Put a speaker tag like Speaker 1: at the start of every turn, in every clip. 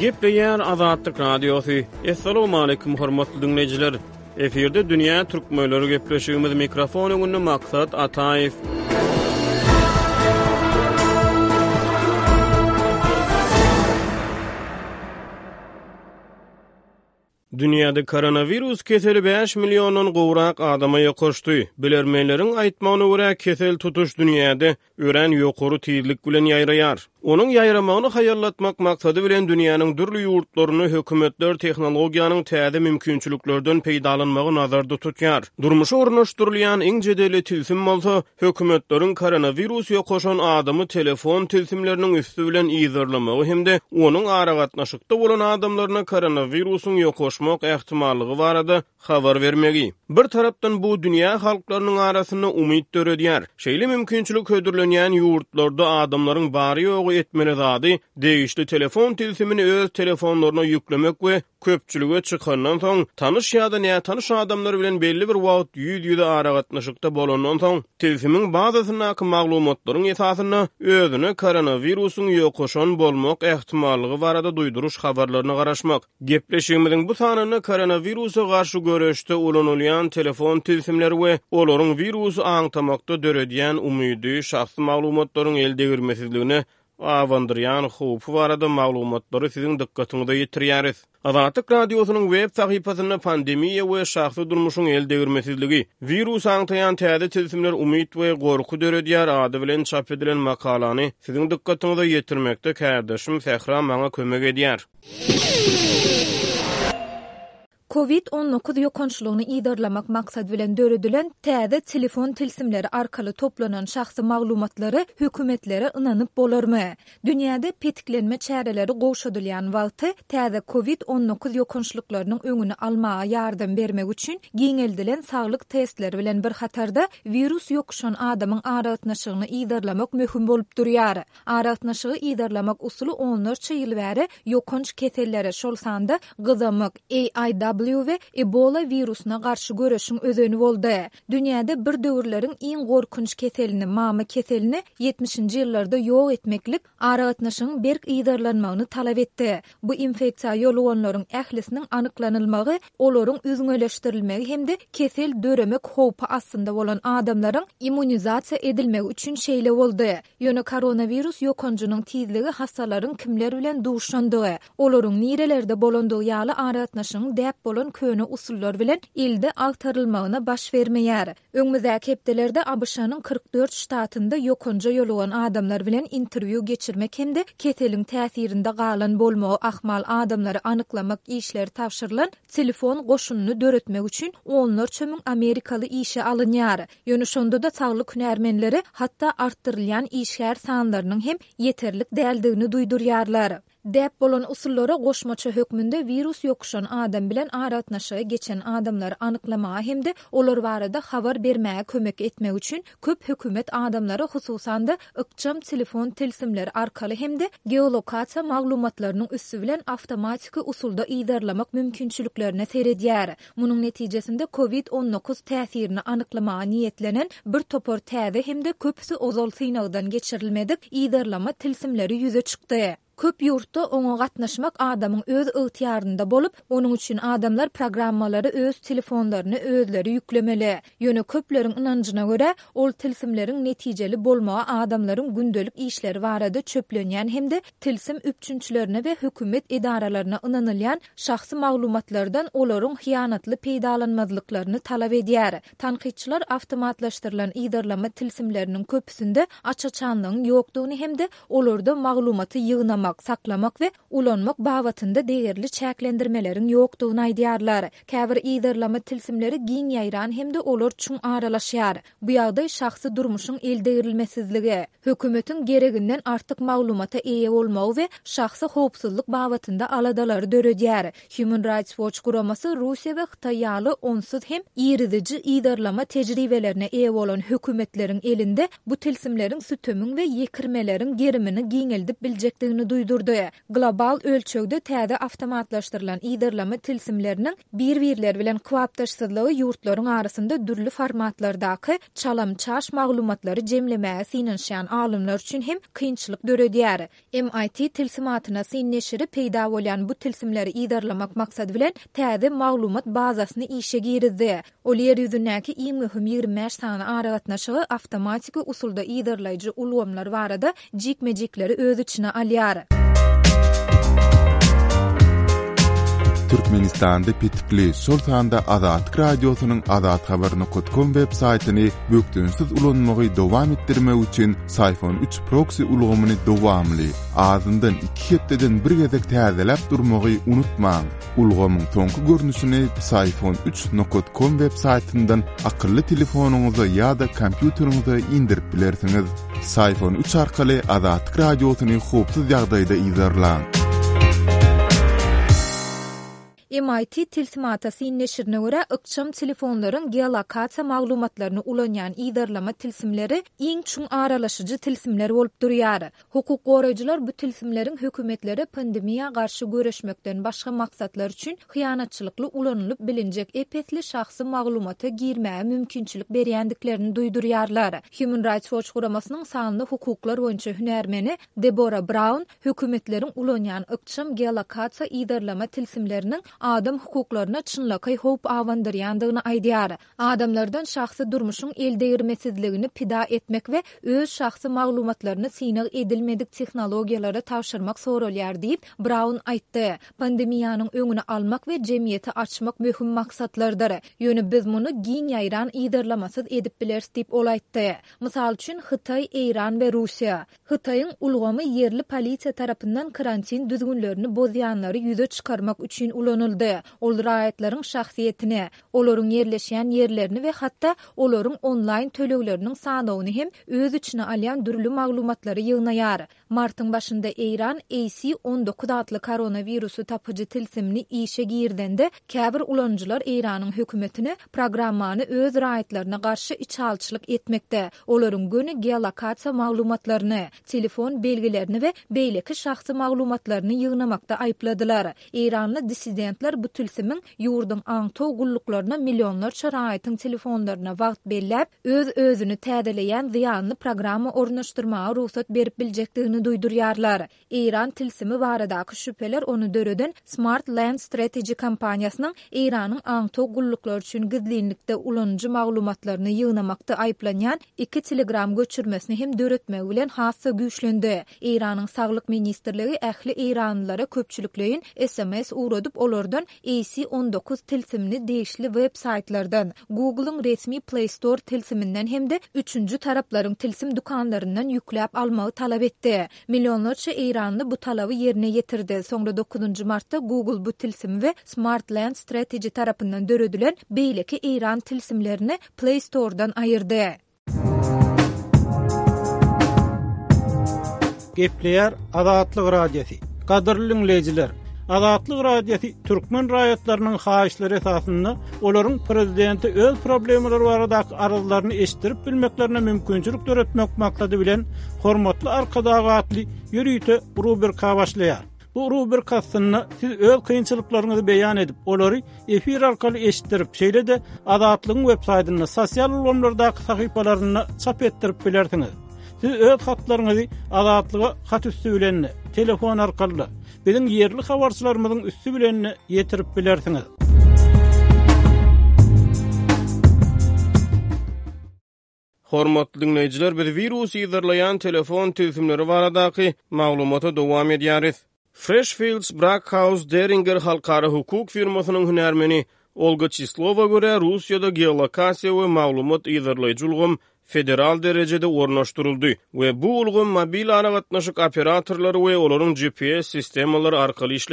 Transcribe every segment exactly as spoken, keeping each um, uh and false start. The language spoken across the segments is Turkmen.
Speaker 1: Gepleyen Azadlyk Radiosu. Assalamu alaykum hormatly dinleyijiler. Eferde dünýä türkmenleri gepleşigimiz mikrofon öňünde maksat Ataýew. Dünyada koronavirus keseli beş milyondan gowrak adama ýokoşdy. Bilermenleriň aýtmagyna görä kesel tutuş dünýäde ören ýokary tizlik bilen ýaýraýar. Onun ýaýramagyny haýallatmak maksady bilen dünýäniň dürli ýurtlaryny hökümetler tehnologiýanyň täze mümkinçiliklerden peýdalanmagy nazarda tutýar. Durmuşy ornaşdyrylýan iň jedeli tilsim bolsa, hökümetleriň koronavirus ýokoşan adamy telefon tilsimleriniň üstü bilen ýyzarlamagy hemde onuň ara gatnaşykda bolan adamlaryna koronavirusyň ýokoşmak ähtimallygy barada habar bermegi. Bir tarapdan bu dünýä halklarynyň arasyna umyt döredýär. Şeýle mümkinçilik hödürlenýän ýurtlarda adamlaryň bary ýogy etmeli zady degişli telefon tilsimini öz telefonlaryna ýüklemek we köpçülüge çykandan soň tanış ýa-da näme tanış adamlar bilen belli bir wagt ýüz-ýüze ara gatnaşykda bolandan soň tilsimiň bazasynaky maglumatlaryň esasyna özüne koronavirusyň ýokoşan bolmak ähtimallygy barada duýduruş habarlaryna garaşmak. Gepleşigimiziň bu sanyny koronavirusy garşy görüşde ulanylýan telefon tilsimleri we olaryň virusy aňtamakda döredýän umydy şahsy maglumatlaryň elde girmesizligine awandyrýan howpy barada maglumatlary siziň dikkatiňize ýetirýäris. Azadlyk Radiosynyň web sahypasyna pandemiýa we şahsy durmuşyň elde girmesizligi, virus aňtaýan täze tilsimler umyt we gorku döredýär ady bilen çap edilen makalany siziň dikkatiňize ýetirmekde käderşim Fähra maňa kömek edýär.
Speaker 2: covid on dokuz ýokançylygyny ýydarlamak maksat bilen döredilen täze telefon tilsimleri arkaly toplanan şahsy maglumatlary hökümetlere ynanyp bolarmy? Dünýäde petiklenme çäreleri gowşadylýan wagty täze covid on dokuz ýokançylyklarynyň öňüni almaga ýardam bermek üçin giňeldilen saglyk testleri bilen bir hatarda virus ýokuşan adamyň aratnaşygyny ýydarlamak möhüm bolup durýar. Aratnaşygy ýydarlamak usuly onlarça ýyl bäri ýokanç kesellere şolsanda gyzamak A I W we Ebola virusuna garşy görüşüň özeni boldy. Dünýäde bir döwürleriň iň gorkunç keselini, mama keselini ýetmişinji ýyllarda ýok etmeklik aratnaşygyň berk ýydarlanmagyny talap etdi. Bu infeksiýa ýoluganlaryň ählisiniň anyklanylmagy, olaryň üzüňeleşdirilmegi hemde kesel döremek howpy aslynda bolan adamlaryň immunizasiýa edilmegi üçin şeýle boldy. Ýöne koronavirus ýokanjynyň tizligi hasalaryň kimler bilen duşandygy, olaryň nirelerde bolandygy ýaly aratnaşygyň däp bolan köne usullar bilen ilde agtarylmagyna baş bermeýär. Öňümüzdäki hepdelerde A B Ş'nyň kırk dört ştatynda ýokanja ýolugan adamlar bilen interwiu geçirmek hemde keseliň täsirinde galan bolmagy ahmal adamlary anyklamak işleri tapşyrylan telefon goşunyny döretmek üçin onlarça müň Amerikaly işe alynýar. Ýöne şonda da saglyk hünärmenleri hatda artdyrylýan işgär sanlarynyň hem yeterlik däldigini duýdurýarlar. Däp bolan usullara goşmaça hökmünde virus ýokuşan adam bilen aratnaşyga geçen adamlary anyklamaga hemde olar barada habar bermäge kömek etmek üçin köp hökümet adamlary hususanda ykjam telefon tilsimleri arkaly hemde geolokasiýa maglumatlarynyň üstü bilen awtomatik usulda ýydarlamak mümkinçiliklerine seredýär. Munyň netijesinde covid on dokuz täsirini anyklamaga niýetlenen bir topar täze hemde köpüsi ozal synagdan geçirilmedik ýydarlama tilsimleri ýüze çykdy. Köp ýurtda oňa gatnaşmak adamyň öz ygtyýarynda bolup, onuň üçin adamlar programmalary öz telefonlaryny özleri ýüklemeli. Ýöne köpleriň inanjyna görä, ol tilsimleriň netijeli bolmagy adamlaryň gündelik işleri barada çöplenýän hemde tilsim üpçünçilerine we hökümet edaralaryna ynanylýan şahsy maglumatlardan olaryň hyýanatly peýdalanmazlyklaryny talap edýär. Tanqidçiler awtomatlaşdyrylan ýydarlama tilsimleriniň köpüsinde açaçanlygyň ýokdugyny hemde olarda maglumaty ýygnamak, saklamak we ulanmak babatynda degirli çäklendirmeleriň ýokdugyny aýdýarlar. Käbir ýydarlama tilsimleri giň ýaýran hemde olar çuň aralaşýar. Bu ýagdaý şahsy durmuşyň eldegirilmesizligi, hökümetiň gereginden artyk maglumata eýe bolmagy we şahsy howpsuzlyk babatynda aladalary döredýär. Human Rights Watch guramasy Russiýa we Hytaý ýaly onsuz hem ýeridi ýydarlama tejribelerine eýe bolan hökümetleriň elinde bu tilsimleriň sütömüň we ýekirmeleriň gerimini giňeldip biljekdigini duydurdy. Global ölçögde täze awtomatlaşdyrylan ýygyrlama tilsimleriniň bir-birleri bilen kwapdaşsyzlygy ýurtlaryň arasynda dürli formatlardaky çalam-çaş maglumatlary jemlemäge sinenşän alymlar üçin hem kynçylyk döredýär. M I T tilsimatyna sinneşiri peýda bolan bu tilsimleri ýygyrlamak maksady bilen täze maglumat bazasyny işe girdi. Ol ýer ýüzündäki iň möhüm ýigirmi beş sany aragatnaşygy awtomatik usulda ýygyrlaýjy ulgamlar barada jikmejikleri öz içine alýar.
Speaker 3: Türkmenistan'da pitipli sol sanda Azat Radyosu'nun Azat Haber nokta com web saytini böktünsiz ulanmagy dowam etdirmek üçin Sayfon üç proxy ulgamyny dowamly azyndan iki hepdeden bir gezek täzelep durmagy unutmaň. Ulgamyň soňky görnüşini Sayfon üç nokta com web saytyndan akylly telefonuňyza ýa-da kompýuteriňize indirip bilersiňiz. Sayfon üç arkaly Azat Radyosu'ny howpsuz ýagdaýda ýygyrlaň.
Speaker 2: M I T tilsimatası neşirine göre ıkçam telefonların geolokasiya maglumatlaryny ulanyan ýygyrlama tilsimleri iň çuň aralaşyjy tilsimler bolup durýar. Hukuk goraýjylar bu tilsimleriň hökümetlere pandemiýa garşy göreşmekden başga maksatlar üçin hyýanatçylykly ulanylyp bilinjek epetli şahsy maglumata girmäge mümkinçilik berýändiklerini duýdurýarlar. Human Rights Watch guramasynyň sanly hukuklar boýunça hünärmeni Deborah Brown hökümetleriň ulanyan ıkçam geolokasiya ýygyrlama tilsimleriniň adam hukuklaryna çynlakay howp awandyrýandygyny aýdýar. Adamlardan şahsy durmuşyň eldeýirmesizligini pida etmek we öz şahsy maglumatlaryny sinag edilmedik tehnologiýalara tawşyrmak sorulýar diýip Brown aýtdy. Pandemiýanyň öňüni almak we jemgyýeti açmak möhüm maksatlardyr. Ýöne biz muny giň ýaýran ýygyrlamasyz edip bilers diýip ol aýtdy. Mysal üçin Hytaý, Eýran we Russiýa. Hytaýyň ulgamy yerli polisiýa tarapyndan karantin düzgünlerini bozýanlary ýüze çykarmak üçin ulanyldy. Ol raýatlaryň şahsiýetini, olaryň yerleşýän ýerlerini we hatda olaryň onlaýn tölegleriniň sanawyny hem öz içine alýan dürli maglumatlary ýygnaýar. Martyň başynda Eýran A C on dokuz adly koronawirusu tapıcı tilsimini işe girdende käbir ulanjylar Eýranyň hökümetini programmany öz raýatlaryna garşy içalçylyk etmekde. Olaryň göni geolokasiya maglumatlaryny, telefon belgilerini we beýleki şahsy maglumatlaryny ýygnamakda aýpladylar. Eýranly dissidentler bu tilsimin ýurdun aňto gulluklaryna millionlarça raýatyň telefonlaryna wagt belläp öz özüni täzeleýän ziýanly programma ornaşdyrmaga ruhsat berip biljekdigini duýdurýarlar. Eýran tilsimi baradaky şüpheler onu döreden Smart Land Strategy kompaniýasynyň Eýranyň aňto gulluklar üçin gizlilikde ulanjy maglumatlaryny ýygnamakda aýplanýan iki telegram göçürmesini hem döretmek bilen hassa güýçlendi. Eýranyň saglyk ministrligi ähli Eýranlylara köpçülikleýin S M S uradyp olardan A C on dokuz tilsimini değişli web saytlardan, Google'ın resmi Play Store tilsiminden hem de üçüncü tarapların tilsim dukanlarından yükläp almagy talap etdi. Milyonlarça Eýranly bu talaby yerine getirdi. Soňra dokuzuncu martda Google bu tilsim we Smart Land Strategy tarapyndan döredilen beýleki Eýran tilsimlerini Play Store'dan aýyrdy.
Speaker 4: Gepleýär Azatlyk Radiosu. Gadyrly dinleýijiler, Azatlyk Radiosu türkmen raýatlarynyň haýyşlary esasynda olaryň prezidenti öz problemleri baradaky arazlaryny eşdirip bilmeklerine mümkinçilik döretmek maksady bilen hormatly arkadagatly ýürüýte rubrika başlaýar. Bu rubrikasyny siz öz kynçylyklaryňyzy beýan edip, olary efir arkaly eşitdirip, şeýle de Azatlygyň web saýtyna, sosial ulamlardaky sahypalaryna çap etdirip bilersiňiz. Siz öz hatlaryňyzy Azatlyga hat üstü bilen telefon arkaly bizim yerli habarçylarymyzyň üstü bilen ýetirip bilersiňiz.
Speaker 1: Hormatly dinleýijiler, biz virus ýygyrlaýan telefon tilsimleri baradaky maglumata dowam edýäris. Freshfields Brockhaus Deringer halkara hukuk firmasynyň hünärmeni Olga Chislova göre Russiýada geolokasiya we maglumat ýygyrlaýjy ulgam federal derecede ornaşdyryldy we bu ulgam mobil aragatnaşyk operatorlary we olaryň G P S sistemalary arkaly işleýär.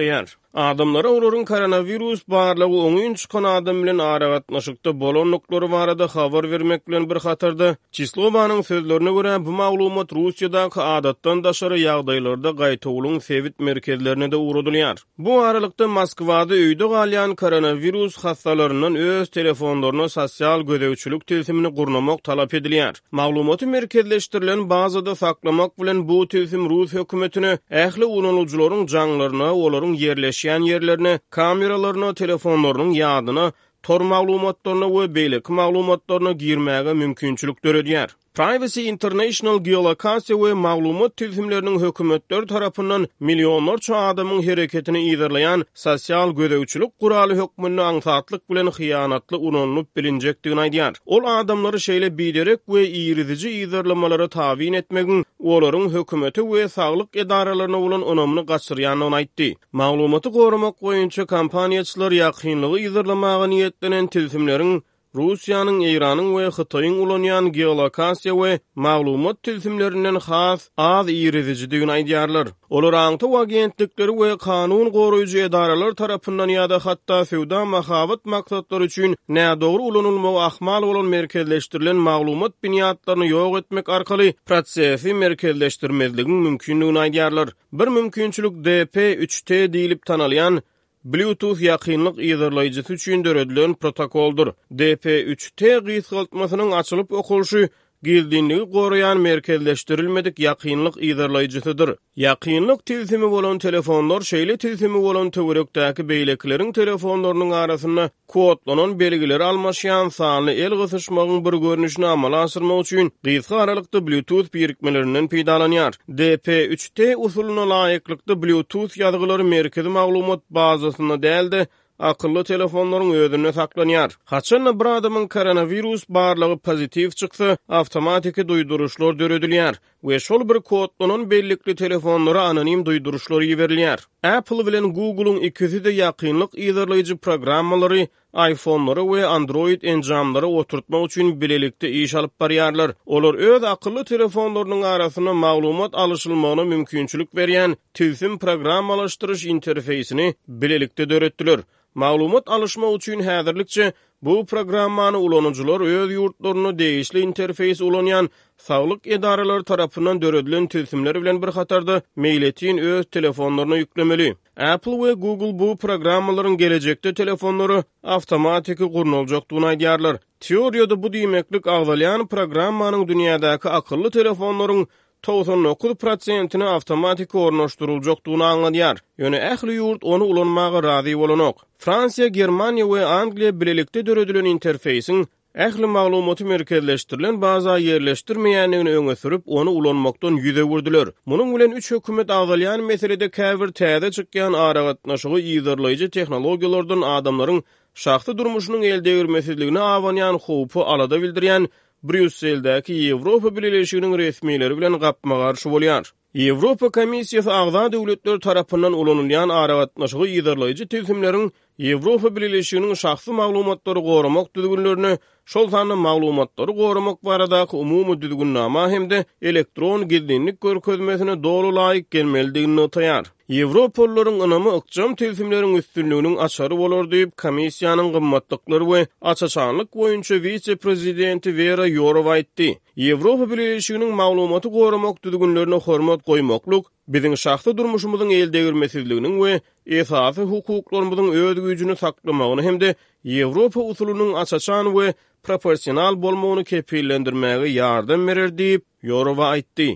Speaker 1: Adamlara olorun koronavirus barlygy oňun çykan adam bilen aragatnaşykda bolanlyklary barada habar vermek bilen bir hatarda. Çislowanyň sözlerine görä bu maglumat Russiýadaky adatdan daşary ýagdaýlarda gaýtawlyň sebit merkezlerine de uğradylýar. Bu aralykda Moskwada öýde galýan koronavirus hastalaryndan öz telefonlaryna sosial gödäwçilik tilsimini gurnamak talap edilýär. Maglumaty merkezleşdirilen bazada saklamak bilen bu tilsim Rus hökümetine ähli ulanyljylaryň jaňlaryna, olaryň yerleşýän yerlerine, kameralaryna, telefonlarynyň ýadyna, tor maglumatlaryna we beýleki maglumatlaryna girmäge mümkinçilik döredýär. Privacy International geolokasiýa we maglumat tilsimleriniň hökümetler tarapyndan millionlarça adamyň hereketini ýerleýän sosial gödäwçilik guraly hökmüne aňsatlyk bilen hyýanatly ulanlyp bilinjekdigini aýdýar. Ol adamlary şeýle biderek we ýerdici ýerlemelere tabyn etmegiň olaryň hökümeti we saglyk edaralaryna bolan önümini gaçyrýanyny aýtdy. Maglumaty goramak boýunça kampaniýaçylar ýakynlygy ýerlemagy niýetlenen tilsimleriň Russiýanyň, Iranyň we Hytaýyň ulanýan geolokasiýa we maglumat tilsimlerinden has az ýerdijidigini aýdýarlar. Olar aňty agentlikleri we kanun goraýjy edaralar tarapyndan ýa-da hatda sewda mahabat maksatlary üçin nädogry ulanylmagy ahmal bolan merkezleşdirilen maglumat binýatlaryny ýok etmek arkaly prosesi merkezleşdirmezligiň mümkinligini aýdýarlar. Bir mümkinçilik D P üç T diýilip tanalýan Bluetooth ýakynlyk ýerleýijisi üçin döredilen protokoldur. D P üç T gysgaltmasynyň açylyp okulşy gildinligi gorayan merkezleşdirilmedik ýakynlyk ýerleýijisidir. Ýakynlyk tilsimi bolan telefonlar şeýle tilsimi bolan töwerekdäki beýlekleriň telefonlarynyň arasyna kodlanan belgileri almaşýan sanly el gysyşmagyň bir görnüşini amala asyrmak üçin gysga aralykda Bluetooth birikmelerinden peýdalanýar. D P üç T usulyna laýyklykda Bluetooth ýazgylary merkezi maglumat bazasyna däldi. Akıllı telefonlaryň özüne saklanýar. Haçan bir adamyň koronavirus barlygy pozitiv çyksa, awtomatiki duýduruşlar döredilýär we şol bir kodlanan bellikli telefonlara anonim duýduruşlar ýeberilýär. Apple bilen Google'un ikisi de ýakynlyk ýerleýiji programmalary, iPhone'lara we Android enjamlara oturtmak üçin bilelikde iş alyp barýarlar. Olar öz akıllı telefonlarynyň arasyna maglumat alışylmagyna mümkinçilik berýän tilsim programmalaşdyryş interfeýsini bilelikde döretdiler. Maglumat alışma üçin häzirlikçe bu programmany ulanjylar öz ýurtlaryny değişli interfeýs ulanýan saglyk edaralary tarapyndan döredilen tilsimler bilen bir hatarda meýletin öz telefonlaryna ýüklemeli. Apple we Google bu programmalaryň gelecekde telefonlary awtomatiki gurnaljakdygyny aýdýarlar. Teoriýada bu diýmeklik agdalýan programmanyň dünýädäki akylly telefonlaryň doksan dokuz prosentini awtomatik ornaşdyryljakdygyny aňladýar. Ýöne ähli ýurt onu ulanmaga razy bolanok. Fransiýa, Germaniýa we Angliýa bilelikde döredilen interfeýsiň ähli maglumaty merkezleşdirilen baza ýerleşdirmeýänligini öňe sürüp onu ulanmakdan ýüze wurdular. Munyň bilen üç hökümet agdalýan meselede käbir täze çykýan aragatnaşygy ýerleýiji tehnologiýalardan adamlaryň şahsy durmuşynyň elde ýürmesizligine awanýan howpy alada bildirýän Brüsseldäki Ýewropa Birleşiginiň resmiýetleri bilen gapma garşy bolýar. Ýewropa Komissiýasy agza döwletler tarapyndan ulanylýan aragatnaşygy ýerleýiji tilsimleriň Ýewropa Birleşiginiň şahsy maglumatlary goramak düzgünlerini, şol sanly maglumatlary goramak baradaky umumy düzgünnama hemde elektron gildinlik görkezmesine dolu laýyk gelmelidigini taýar. Ýewropalylaryň ynamy ykjam tilsimleriň üstünliginiň açary bolar diýip komissiýanyň gymmatlyklary we açaçanlyk boýunça vice-prezidenti Vera Jourova aýtdy. Ýewropa Birleşiginiň maglumaty goramak düzgünlerine hormat goýmaklyk biziň şahsy durmuşymyzyň elde ýürmesizliginiň we esasy hukuklarymyzyň öz güýjüni saklamagyny hemde Ýewropa usulynyň açaçan we proporsional bolmagyny kepillendirmäge ýardam berer diýip Jourova aýtdy.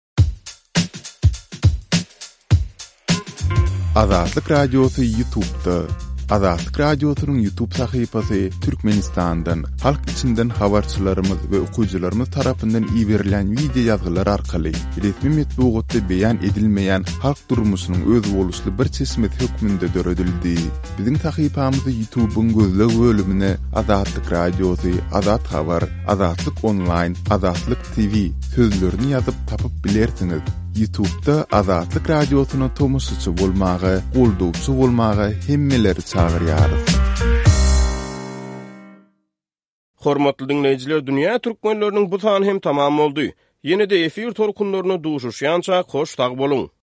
Speaker 3: Azatlyk Radiosu YouTube'da. Azatlyk Radiosu'nun YouTube sahypasy Türkmenistandan, halk içinden habarçylarymyz we okuwçylarymyz tarapyndan ýiberilen video ýazgylar arkaly resmi metbuatda beýan edilmeýän halk durmuşynyň öz boluşly bir çeşmet hökmünde döredildi. Biziň sahypamyzy YouTube'un gözleg bölümine Azatlyk Radiosu, Azat Habar, Azatlyk Online, Azatlyk T V sözlerini ýazyp tapyp bilersiňiz. YouTube'da Azatlyk Radiosu'na tomoşçy bolmagy, goldowçy bolmagy hemmeleri çagyrýar.
Speaker 1: Hormatly dinleyijiler, dünýä türkmenleriniň bu sany hem tamam boldy. Ýene-de efir torkunlaryna duşuşýança hoş tag boluň.